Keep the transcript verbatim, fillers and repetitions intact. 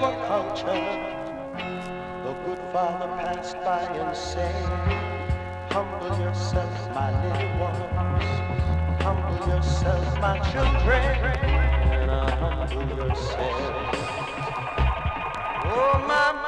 agriculture. The good father passed by and said, humble yourself, my little ones. Humble yourself, my children. And uh, humble yourself. Oh, my